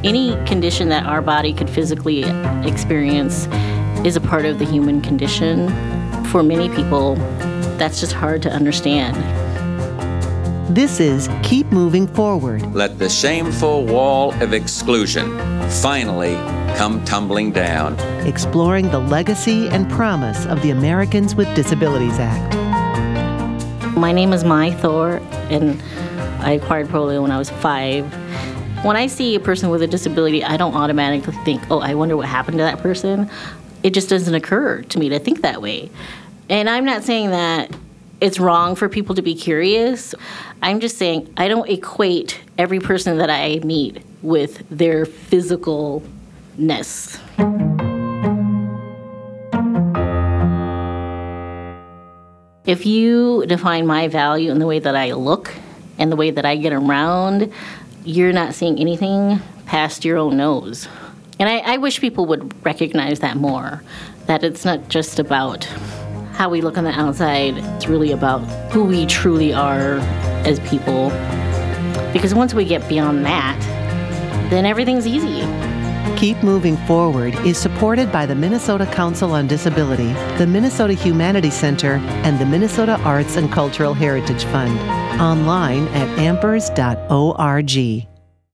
Any condition that our body could physically experience is a part of the human condition. For many people, that's just hard to understand. This is Keep Moving Forward. Let the shameful wall of exclusion finally come tumbling down. Exploring the legacy and promise of the Americans with Disabilities Act. My name is Mai Thor, and I acquired polio when I was 5. When I see a person with a disability, I don't automatically think, oh, I wonder what happened to that person. It just doesn't occur to me to think that way. And I'm not saying that it's wrong for people to be curious. I'm just saying I don't equate every person that I meet with their physicalness. If you define my value in the way that I look and the way that I get around, you're not seeing anything past your own nose. And I wish people would recognize that more, that it's not just about how we look on the outside, it's really about who we truly are as people. Because once we get beyond that, then everything's easy. Keep Moving Forward is supported by the Minnesota Council on Disability, the Minnesota Humanities Center, and the Minnesota Arts and Cultural Heritage Fund. Online at ampers.org.